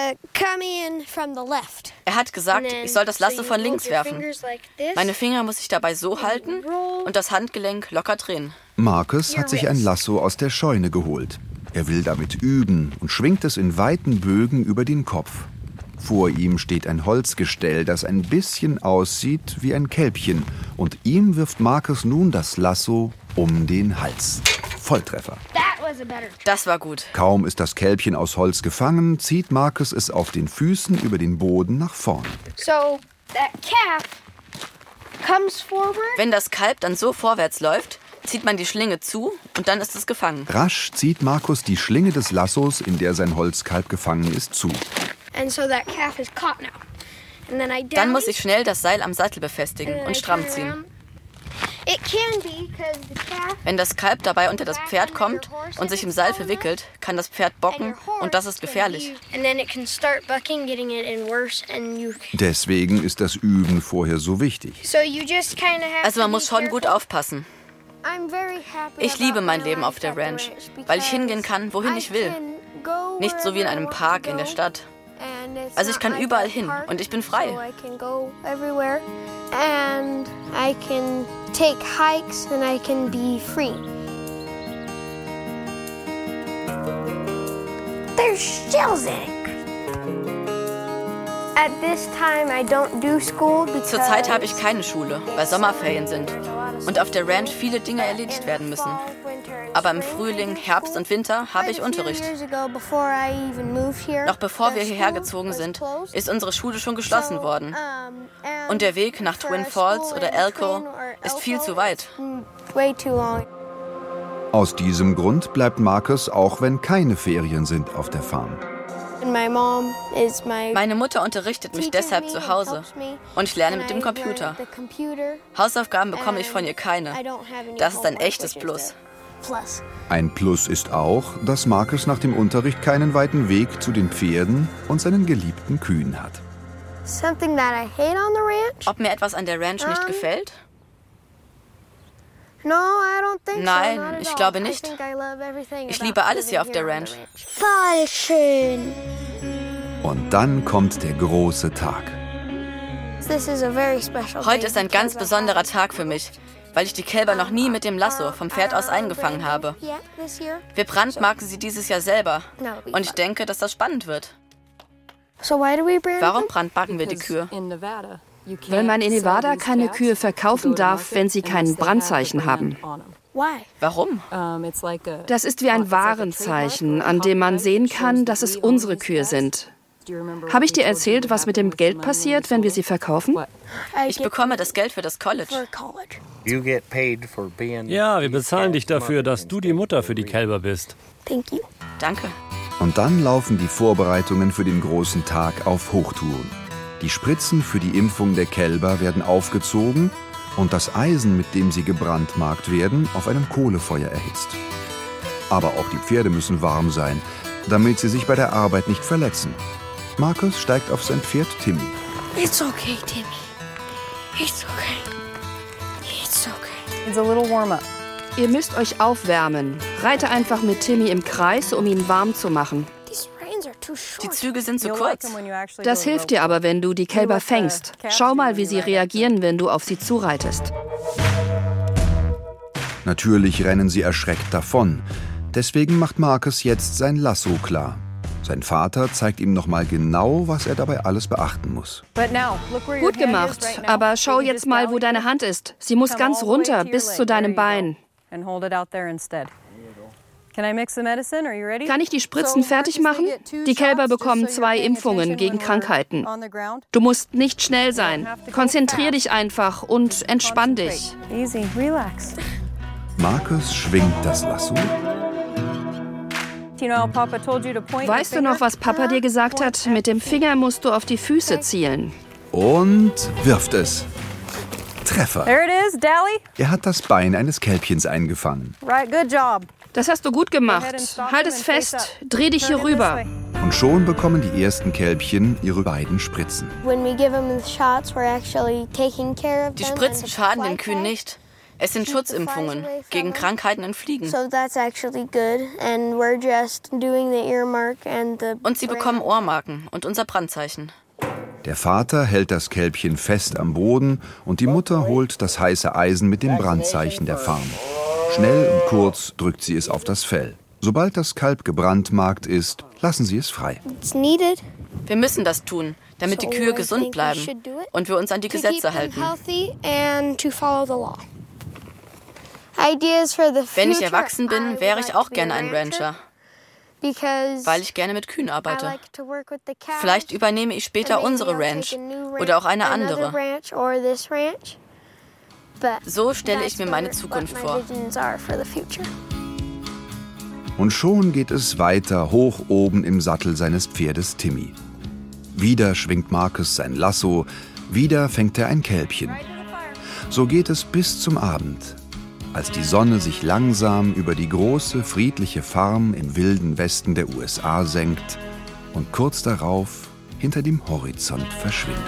Er hat gesagt, ich soll das Lasso von links werfen. Meine Finger muss ich dabei so halten und das Handgelenk locker drehen. Marcus hat sich ein Lasso aus der Scheune geholt. Er will damit üben und schwingt es in weiten Bögen über den Kopf. Vor ihm steht ein Holzgestell, das ein bisschen aussieht wie ein Kälbchen. Und ihm wirft Marcus nun das Lasso um den Hals. Volltreffer. Das war gut. Kaum ist das Kälbchen aus Holz gefangen, zieht Marcus es auf den Füßen über den Boden nach vorn. So, that calf comes forward. Wenn das Kalb dann so vorwärts läuft, zieht man die Schlinge zu und dann ist es gefangen. Rasch zieht Marcus die Schlinge des Lassos, in der sein Holzkalb gefangen ist, zu. Dann muss ich schnell das Seil am Sattel befestigen und stramm ziehen. Wenn das Kalb dabei unter das Pferd kommt und sich im Seil verwickelt, kann das Pferd bocken und das ist gefährlich. Deswegen ist das Üben vorher so wichtig. Also man muss schon gut aufpassen. Ich liebe mein Leben auf der Ranch, weil ich hingehen kann, wohin ich will. Nicht so wie in einem Park in der Stadt. Also ich kann überall hin und ich bin frei. Zurzeit habe ich keine Schule, weil Sommerferien sind und auf der Ranch viele Dinge erledigt werden müssen. Aber im Frühling, Herbst und Winter habe ich Unterricht. Noch bevor wir hierher gezogen sind, ist unsere Schule schon geschlossen worden. Und der Weg nach Twin Falls oder Elko ist viel zu weit. Aus diesem Grund bleibt Marcus auch, wenn keine Ferien sind, auf der Farm. Meine Mutter unterrichtet mich deshalb zu Hause und ich lerne mit dem Computer. Hausaufgaben bekomme ich von ihr keine. Das ist ein echtes Plus. Ein Plus ist auch, dass Marcus nach dem Unterricht keinen weiten Weg zu den Pferden und seinen geliebten Kühen hat. Ob mir etwas an der Ranch nicht gefällt? Nein, ich glaube nicht. Ich liebe alles hier auf der Ranch. Voll schön. Und dann kommt der große Tag. Heute ist ein ganz besonderer Tag für mich, weil ich die Kälber noch nie mit dem Lasso vom Pferd aus eingefangen habe. Wir brandmarken sie dieses Jahr selber und ich denke, dass das spannend wird. Warum brandmarken wir die Kühe? Weil man in Nevada keine Kühe verkaufen darf, wenn sie kein Brandzeichen haben. Warum? Das ist wie ein Warenzeichen, an dem man sehen kann, dass es unsere Kühe sind. Habe ich dir erzählt, was mit dem Geld passiert, wenn wir sie verkaufen? Ich bekomme das Geld für das College. Ja, wir bezahlen dich dafür, dass du die Mutter für die Kälber bist. Thank you. Danke. Und dann laufen die Vorbereitungen für den großen Tag auf Hochtouren. Die Spritzen für die Impfung der Kälber werden aufgezogen und das Eisen, mit dem sie gebrandmarkt werden, auf einem Kohlefeuer erhitzt. Aber auch die Pferde müssen warm sein, damit sie sich bei der Arbeit nicht verletzen. Marcus steigt auf sein Pferd Timmy. It's okay, Timmy. It's okay. It's okay. It's a little warm up. Ihr müsst euch aufwärmen. Reite einfach mit Timmy im Kreis, um ihn warm zu machen. Die Züge sind zu kurz. Das hilft dir aber, wenn du die Kälber fängst. Schau mal, wie sie reagieren, wenn du auf sie zureitest. Natürlich rennen sie erschreckt davon. Deswegen macht Marcus jetzt sein Lasso klar. Sein Vater zeigt ihm nochmal genau, was er dabei alles beachten muss. Gut gemacht, aber schau jetzt mal, wo deine Hand ist. Sie muss ganz runter, bis zu deinem Bein. Kann ich die Spritzen fertig machen? Die Kälber bekommen zwei Impfungen gegen Krankheiten. Du musst nicht schnell sein. Konzentrier dich einfach und entspann dich. Marcus schwingt das Lasso. Weißt du noch, was Papa dir gesagt hat? Mit dem Finger musst du auf die Füße zielen. Und wirft es. Treffer. Er hat das Bein eines Kälbchens eingefangen. Das hast du gut gemacht. Halt es fest. Dreh dich hier rüber. Und schon bekommen die ersten Kälbchen ihre beiden Spritzen. Die Spritzen schaden den Kühen nicht. Es sind Schutzimpfungen gegen Krankheiten in Fliegen. Und sie bekommen Ohrmarken und unser Brandzeichen. Der Vater hält das Kälbchen fest am Boden und die Mutter holt das heiße Eisen mit dem Brandzeichen der Farm. Schnell und kurz drückt sie es auf das Fell. Sobald das Kalb gebrandmarkt ist, lassen sie es frei. Wir müssen das tun, damit die Kühe gesund bleiben und wir uns an die Gesetze halten. Wenn ich erwachsen bin, wäre ich auch gerne ein Rancher, weil ich gerne mit Kühen arbeite. Vielleicht übernehme ich später unsere Ranch oder auch eine andere. So stelle ich mir meine Zukunft vor. Und schon geht es weiter hoch oben im Sattel seines Pferdes Timmy. Wieder schwingt Marcus sein Lasso, wieder fängt er ein Kälbchen. So geht es bis zum Abend, als die Sonne sich langsam über die große, friedliche Farm im wilden Westen der U S A senkt und kurz darauf hinter dem Horizont verschwindet.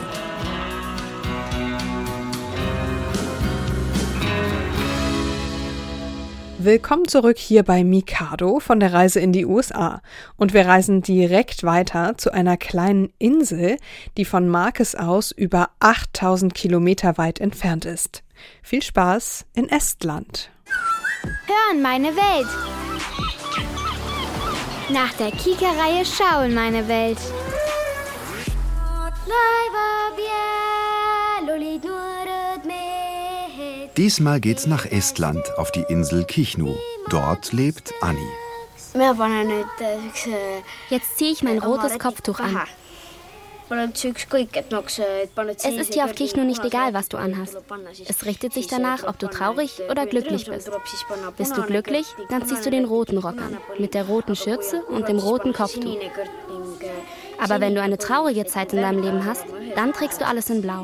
Willkommen zurück hier bei Mikado von der Reise in die U S A. Und wir reisen direkt weiter zu einer kleinen Insel, die von Marcus aus über achttausend Kilometer weit entfernt ist. Viel Spaß in Estland. Hören meine Welt. Nach der Kika-Reihe Schauen meine Welt. Diesmal geht's nach Estland auf die Insel Kihnu. Dort lebt Anni. Jetzt ziehe ich mein rotes Kopftuch an. Es ist dir auf Kihnu nicht egal, was du anhast. Es richtet sich danach, ob du traurig oder glücklich bist. Bist du glücklich, dann ziehst du den roten Rock an, mit der roten Schürze und dem roten Kopftuch. Aber wenn du eine traurige Zeit in deinem Leben hast, dann trägst du alles in Blau.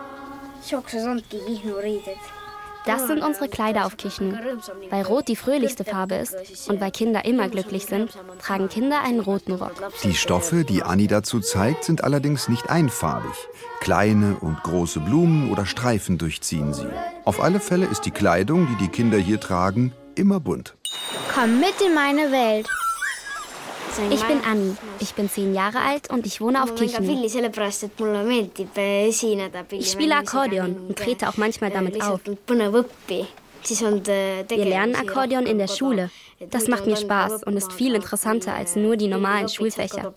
Das sind unsere Kleider auf Kihnu. Weil Rot die fröhlichste Farbe ist und weil Kinder immer glücklich sind, tragen Kinder einen roten Rock. Die Stoffe, die Anni dazu zeigt, sind allerdings nicht einfarbig. Kleine und große Blumen oder Streifen durchziehen sie. Auf alle Fälle ist die Kleidung, die die Kinder hier tragen, immer bunt. Komm mit in meine Welt. Ich bin Anni, ich bin zehn Jahre alt und ich wohne auf Kihnu. Ich spiele Akkordeon und trete auch manchmal damit auf. Wir lernen Akkordeon in der Schule. Das macht mir Spaß und ist viel interessanter als nur die normalen Schulfächer.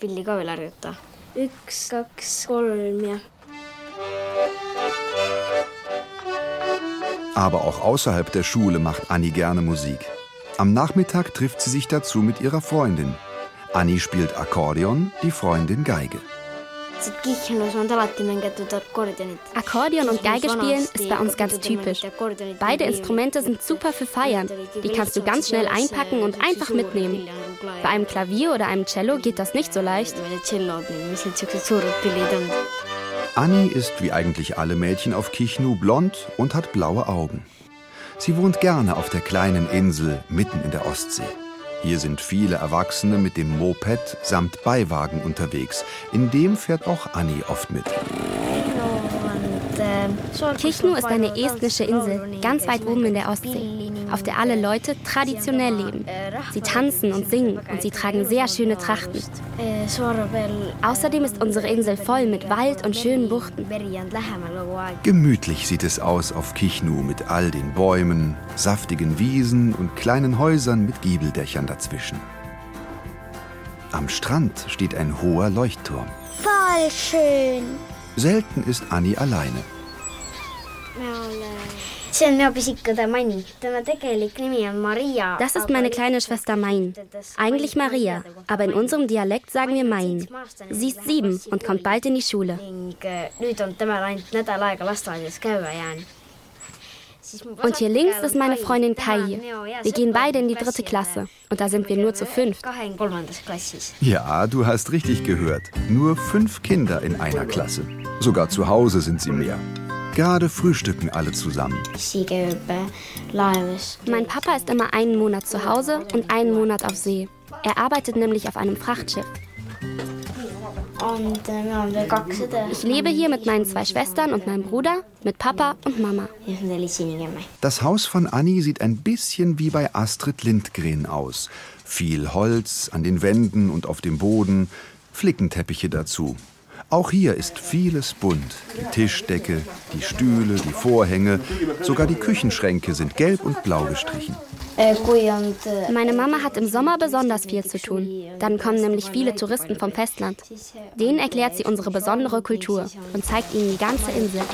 Aber auch außerhalb der Schule macht Anni gerne Musik. Am Nachmittag trifft sie sich dazu mit ihrer Freundin. Anni spielt Akkordeon, die Freundin Geige. Akkordeon und Geige spielen ist bei uns ganz typisch. Beide Instrumente sind super für Feiern. Die kannst du ganz schnell einpacken und einfach mitnehmen. Bei einem Klavier oder einem Cello geht das nicht so leicht. Anni ist wie eigentlich alle Mädchen auf Kichnu blond und hat blaue Augen. Sie wohnt gerne auf der kleinen Insel mitten in der Ostsee. Hier sind viele Erwachsene mit dem Moped samt Beiwagen unterwegs. In dem fährt auch Anni oft mit. Kichnu ist eine estnische Insel, ganz weit oben in der Ostsee, auf der alle Leute traditionell leben. Sie tanzen und singen und sie tragen sehr schöne Trachten. Außerdem ist unsere Insel voll mit Wald und schönen Buchten. Gemütlich sieht es aus auf Kichnu mit all den Bäumen, saftigen Wiesen und kleinen Häusern mit Giebeldächern dazwischen. Am Strand steht ein hoher Leuchtturm. Voll schön. Selten ist Anni alleine. Das ist meine kleine Schwester Main. Eigentlich Maria, aber in unserem Dialekt sagen wir Main. Sie ist sieben und kommt bald in die Schule. Und hier links ist meine Freundin Kai. Wir gehen beide in die dritte Klasse. Und da sind wir nur zu fünf. Ja, du hast richtig gehört. Nur fünf Kinder in einer Klasse. Sogar zu Hause sind sie mehr. Gerade frühstücken alle zusammen. Mein Papa ist immer einen Monat zu Hause und einen Monat auf See. Er arbeitet nämlich auf einem Frachtschiff. Ich lebe hier mit meinen zwei Schwestern und meinem Bruder, mit Papa und Mama. Das Haus von Anni sieht ein bisschen wie bei Astrid Lindgren aus. Viel Holz an den Wänden und auf dem Boden, Flickenteppiche dazu. Auch hier ist vieles bunt. Die Tischdecke, die Stühle, die Vorhänge, sogar die Küchenschränke sind gelb und blau gestrichen. Meine Mama hat im Sommer besonders viel zu tun. Dann kommen nämlich viele Touristen vom Festland. Denen erklärt sie unsere besondere Kultur und zeigt ihnen die ganze Insel.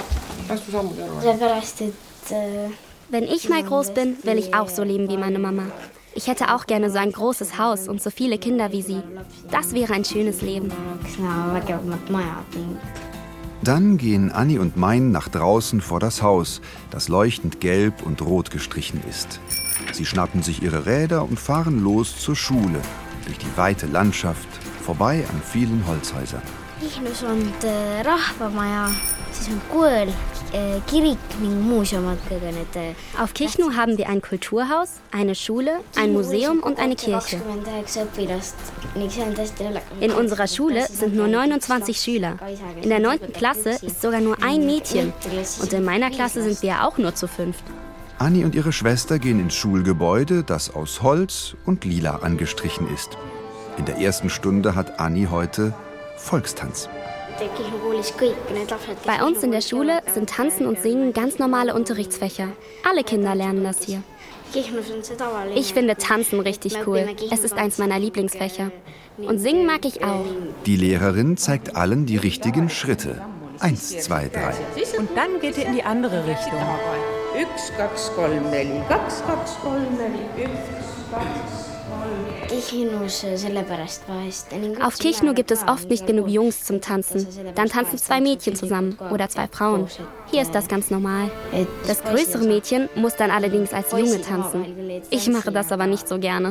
Wenn ich mal groß bin, will ich auch so leben wie meine Mama. Ich hätte auch gerne so ein großes Haus und so viele Kinder wie sie. Das wäre ein schönes Leben. Dann gehen Anni und Main nach draußen vor das Haus, das leuchtend gelb und rot gestrichen ist. Sie schnappen sich ihre Räder und fahren los zur Schule, durch die weite Landschaft, vorbei an vielen Holzhäusern. Auf Kichnu haben wir ein Kulturhaus, eine Schule, ein Museum und eine Kirche. In unserer Schule sind nur neunundzwanzig Schüler. In der neunten Klasse ist sogar nur ein Mädchen. Und in meiner Klasse sind wir auch nur zu fünft. Anni und ihre Schwester gehen ins Schulgebäude, das aus Holz und Lila angestrichen ist. In der ersten Stunde hat Anni heute Volkstanz. Bei uns in der Schule sind Tanzen und Singen ganz normale Unterrichtsfächer. Alle Kinder lernen das hier. Ich finde Tanzen richtig cool. Es ist eins meiner Lieblingsfächer. Und Singen mag ich auch. Die Lehrerin zeigt allen die richtigen Schritte. Eins, zwei, drei. Und dann geht ihr in die andere Richtung. Auf Kichnu gibt es oft nicht genug Jungs zum Tanzen. Dann tanzen zwei Mädchen zusammen oder zwei Frauen. Hier ist das ganz normal. Das größere Mädchen muss dann allerdings als Junge tanzen. Ich mache das aber nicht so gerne.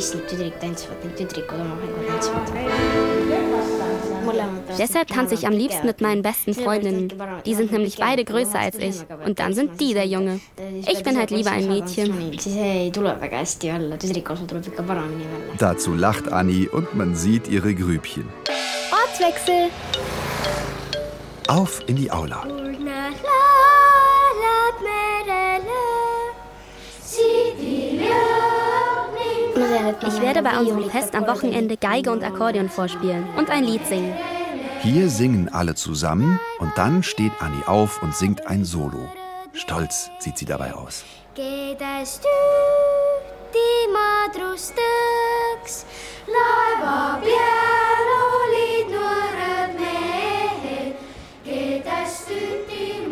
Deshalb tanze ich am liebsten mit meinen besten Freundinnen. Die sind nämlich beide größer als ich. Und dann sind die der Junge. Ich bin halt lieber ein Mädchen. Dazu lacht Anni und man sieht ihre Grübchen. Ortswechsel. Auf in die Aula. Ich werde bei unserem Fest am Wochenende Geige und Akkordeon vorspielen und ein Lied singen. Hier singen alle zusammen und dann steht Anni auf und singt ein Solo. Stolz sieht sie dabei aus.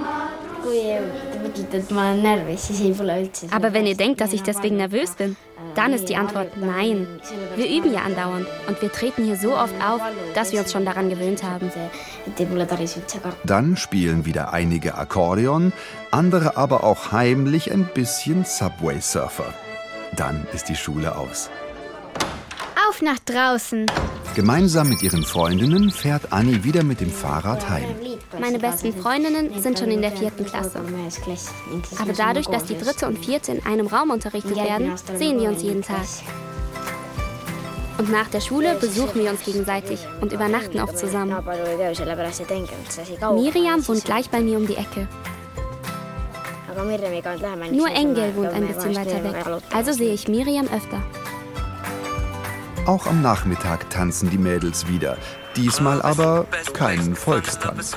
Aber wenn ihr denkt, dass ich deswegen nervös bin, Dann ist die Antwort nein. Wir üben ja andauernd und wir treten hier so oft auf, dass wir uns schon daran gewöhnt haben. Dann spielen wieder einige Akkordeon, andere aber auch heimlich ein bisschen Subway Surfer. Dann ist die Schule aus. Auf nach draußen. Gemeinsam mit ihren Freundinnen fährt Anni wieder mit dem Fahrrad heim. Meine besten Freundinnen sind schon in der vierten Klasse. Aber dadurch, dass die dritte und vierte in einem Raum unterrichtet werden, sehen wir uns jeden Tag. Und nach der Schule besuchen wir uns gegenseitig und übernachten oft zusammen. Miriam wohnt gleich bei mir um die Ecke. Nur Engel wohnt ein bisschen weiter weg, also sehe ich Miriam öfter. Auch am Nachmittag tanzen die Mädels wieder. Diesmal aber keinen Volkstanz.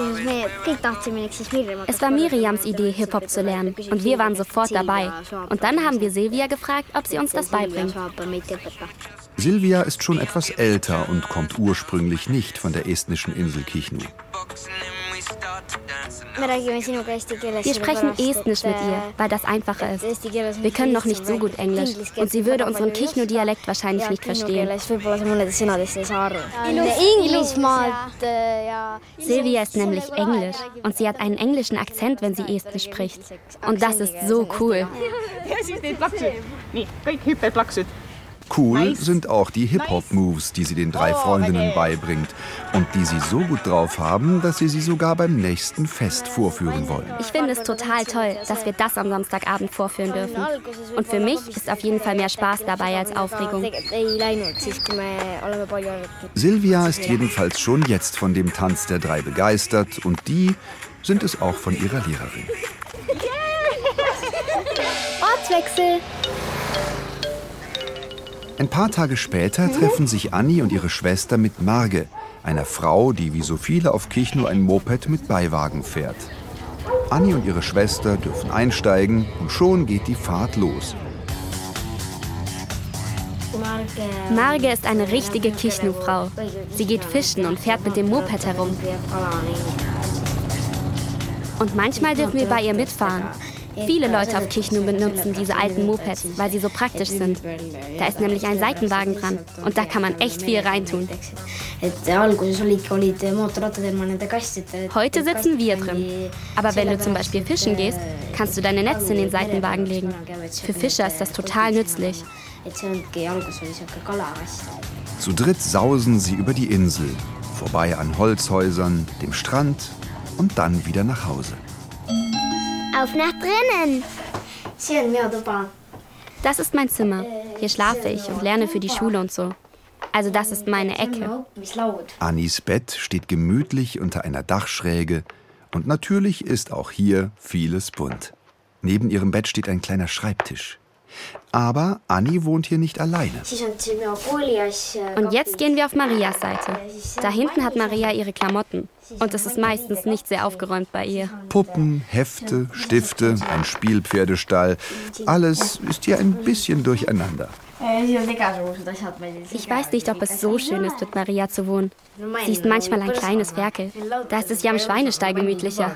Es war Miriams Idee, Hip-Hop zu lernen. Und wir waren sofort dabei. Und dann haben wir Silvia gefragt, ob sie uns das beibringt. Silvia ist schon etwas älter und kommt ursprünglich nicht von der estnischen Insel Kihnu. Wir sprechen Estnisch mit ihr, weil das einfacher ist. Wir können noch nicht so gut Englisch und sie würde unseren Kihnu-Dialekt wahrscheinlich nicht verstehen. Silvia ist nämlich Englisch und sie hat einen englischen Akzent, wenn sie Estnisch spricht. Und das ist so cool. Cool sind auch die Hip-Hop-Moves, die sie den drei Freundinnen beibringt und die sie so gut drauf haben, dass sie sie sogar beim nächsten Fest vorführen wollen. Ich finde es total toll, dass wir das am Samstagabend vorführen dürfen. Und für mich ist auf jeden Fall mehr Spaß dabei als Aufregung. Silvia ist jedenfalls schon jetzt von dem Tanz der drei begeistert und die sind es auch von ihrer Lehrerin. Ortswechsel. Ein paar Tage später treffen sich Anni und ihre Schwester mit Marge, einer Frau, die wie so viele auf Kihnu ein Moped mit Beiwagen fährt. Anni und ihre Schwester dürfen einsteigen und schon geht die Fahrt los. Marge ist eine richtige Kihnu-Frau. Sie geht fischen und fährt mit dem Moped herum. Und manchmal dürfen wir bei ihr mitfahren. Viele Leute auf Kihnu benutzen diese alten Mopeds, weil sie so praktisch sind. Da ist nämlich ein Seitenwagen dran und da kann man echt viel reintun. Heute sitzen wir drin. Aber wenn du zum Beispiel fischen gehst, kannst du deine Netze in den Seitenwagen legen. Für Fischer ist das total nützlich. Zu dritt sausen sie über die Insel, vorbei an Holzhäusern, dem Strand und dann wieder nach Hause. Auf nach drinnen! Das ist mein Zimmer. Hier schlafe ich und lerne für die Schule und so. Also das ist meine Ecke. Annis Bett steht gemütlich unter einer Dachschräge und natürlich ist auch hier vieles bunt. Neben ihrem Bett steht ein kleiner Schreibtisch. Aber Anni wohnt hier nicht alleine. Und jetzt gehen wir auf Marias Seite. Da hinten hat Maria ihre Klamotten. Und es ist meistens nicht sehr aufgeräumt bei ihr. Puppen, Hefte, Stifte, ein Spielpferdestall. Alles ist hier ein bisschen durcheinander. Ich weiß nicht, ob es so schön ist, mit Maria zu wohnen. Sie ist manchmal ein kleines Ferkel. Da ist es ja im Schweinestall gemütlicher.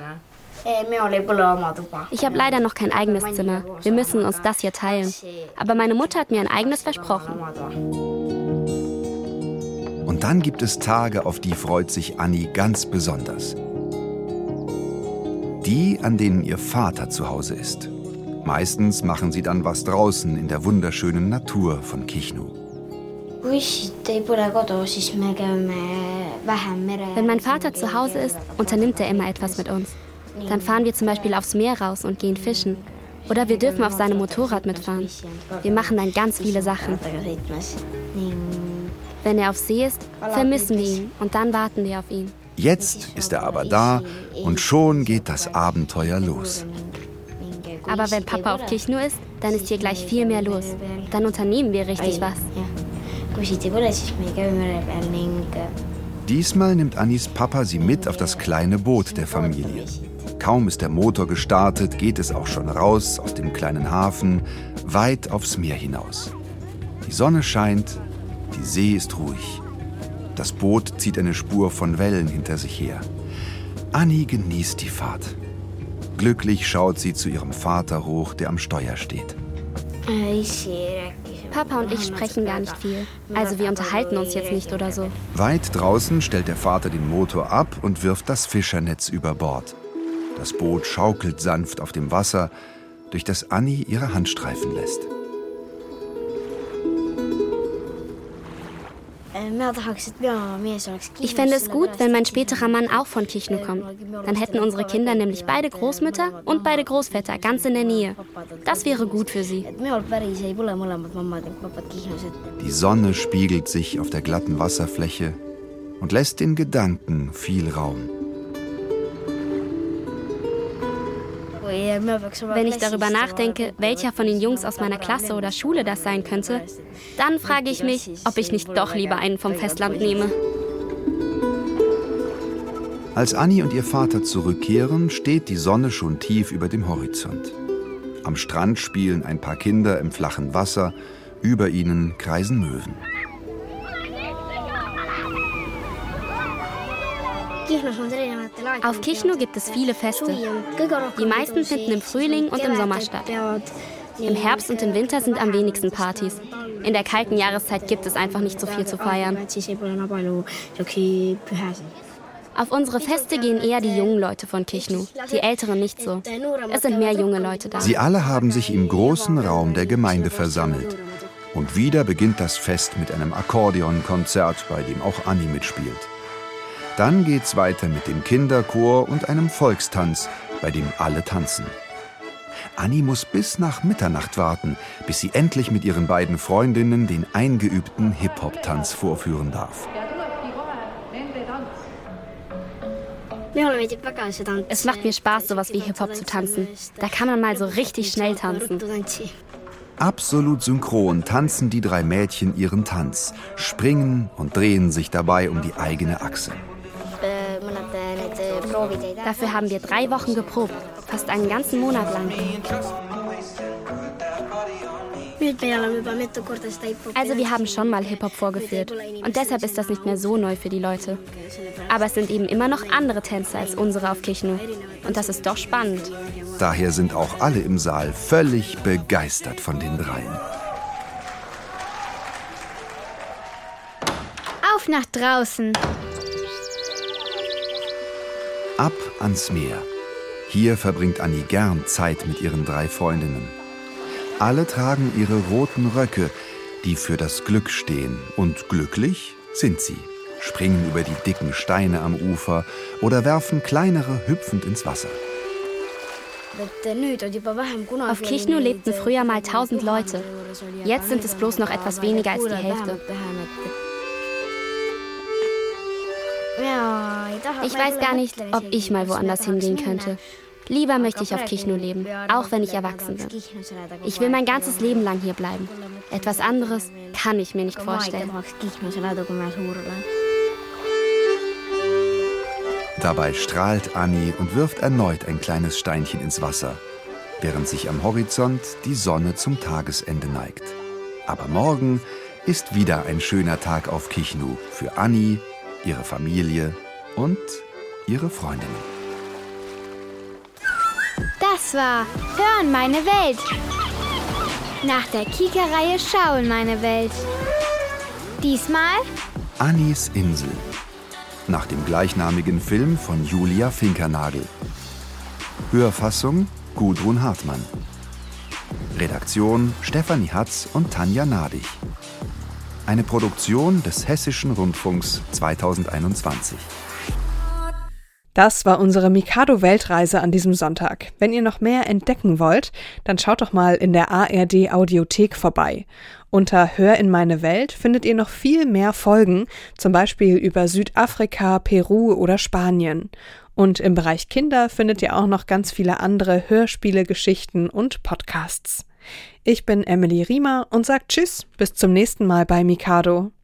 Ich habe leider noch kein eigenes Zimmer. Wir müssen uns das hier teilen. Aber meine Mutter hat mir ein eigenes versprochen. Und dann gibt es Tage, auf die freut sich Anni ganz besonders. Die, an denen ihr Vater zu Hause ist. Meistens machen sie dann was draußen in der wunderschönen Natur von Kihnu. Wenn mein Vater zu Hause ist, unternimmt er immer etwas mit uns. Dann fahren wir zum Beispiel aufs Meer raus und gehen fischen. Oder wir dürfen auf seinem Motorrad mitfahren. Wir machen dann ganz viele Sachen. Wenn er auf See ist, vermissen wir ihn und dann warten wir auf ihn. Jetzt ist er aber da und schon geht das Abenteuer los. Aber wenn Papa auf Kihnu ist, dann ist hier gleich viel mehr los. Dann unternehmen wir richtig was. Diesmal nimmt Annis Papa sie mit auf das kleine Boot der Familie. Kaum ist der Motor gestartet, geht es auch schon raus aus dem kleinen Hafen, weit aufs Meer hinaus. Die Sonne scheint, die See ist ruhig. Das Boot zieht eine Spur von Wellen hinter sich her. Anni genießt die Fahrt. Glücklich schaut sie zu ihrem Vater hoch, der am Steuer steht. Papa und ich sprechen gar nicht viel. Also wir unterhalten uns jetzt nicht oder so. Weit draußen stellt der Vater den Motor ab und wirft das Fischernetz über Bord. Das Boot schaukelt sanft auf dem Wasser, durch das Anni ihre Hand streifen lässt. Ich fände es gut, wenn mein späterer Mann auch von Kihnu kommt. Dann hätten unsere Kinder nämlich beide Großmütter und beide Großväter ganz in der Nähe. Das wäre gut für sie. Die Sonne spiegelt sich auf der glatten Wasserfläche und lässt den Gedanken viel Raum. Wenn ich darüber nachdenke, welcher von den Jungs aus meiner Klasse oder Schule das sein könnte, dann frage ich mich, ob ich nicht doch lieber einen vom Festland nehme. Als Anni und ihr Vater zurückkehren, steht die Sonne schon tief über dem Horizont. Am Strand spielen ein paar Kinder im flachen Wasser, über ihnen kreisen Möwen. Auf Kihnu gibt es viele Feste. Die meisten finden im Frühling und im Sommer statt. Im Herbst und im Winter sind am wenigsten Partys. In der kalten Jahreszeit gibt es einfach nicht so viel zu feiern. Auf unsere Feste gehen eher die jungen Leute von Kihnu, die Älteren nicht so. Es sind mehr junge Leute da. Sie alle haben sich im großen Raum der Gemeinde versammelt. Und wieder beginnt das Fest mit einem Akkordeonkonzert, bei dem auch Anni mitspielt. Dann geht's weiter mit dem Kinderchor und einem Volkstanz, bei dem alle tanzen. Anni muss bis nach Mitternacht warten, bis sie endlich mit ihren beiden Freundinnen den eingeübten Hip-Hop-Tanz vorführen darf. Es macht mir Spaß, sowas wie Hip-Hop zu tanzen. Da kann man mal so richtig schnell tanzen. Absolut synchron tanzen die drei Mädchen ihren Tanz, springen und drehen sich dabei um die eigene Achse. Dafür haben wir drei Wochen geprobt, fast einen ganzen Monat lang. Also wir haben schon mal Hip-Hop vorgeführt und deshalb ist das nicht mehr so neu für die Leute. Aber es sind eben immer noch andere Tänze als unsere auf Kihnu und das ist doch spannend. Daher sind auch alle im Saal völlig begeistert von den dreien. Auf nach draußen! Ab ans Meer. Hier verbringt Anni gern Zeit mit ihren drei Freundinnen. Alle tragen ihre roten Röcke, die für das Glück stehen. Und glücklich sind sie. Springen über die dicken Steine am Ufer oder werfen kleinere hüpfend ins Wasser. Auf Kihnu lebten früher mal tausend Leute. Jetzt sind es bloß noch etwas weniger als die Hälfte. Ich weiß gar nicht, ob ich mal woanders hingehen könnte. Lieber möchte ich auf Kihnu leben, auch wenn ich erwachsen bin. Ich will mein ganzes Leben lang hier bleiben. Etwas anderes kann ich mir nicht vorstellen. Dabei strahlt Anni und wirft erneut ein kleines Steinchen ins Wasser, während sich am Horizont die Sonne zum Tagesende neigt. Aber morgen ist wieder ein schöner Tag auf Kihnu für Anni, ihre Familie und ihre Freundinnen. Das war Hören meine Welt. Nach der Kika-Reihe Schauen meine Welt. Diesmal Annis Insel. Nach dem gleichnamigen Film von Julia Finkernagel. Hörfassung Gudrun Hartmann. Redaktion Stefanie Hatz und Tanja Nadig. Eine Produktion des Hessischen Rundfunks zweitausendeinundzwanzig. Das war unsere Mikado-Weltreise an diesem Sonntag. Wenn ihr noch mehr entdecken wollt, dann schaut doch mal in der A R D-Audiothek vorbei. Unter Hör in meine Welt findet ihr noch viel mehr Folgen, zum Beispiel über Südafrika, Peru oder Spanien. Und im Bereich Kinder findet ihr auch noch ganz viele andere Hörspiele, Geschichten und Podcasts. Ich bin Emily Riemer und sag Tschüss, bis zum nächsten Mal bei Mikado.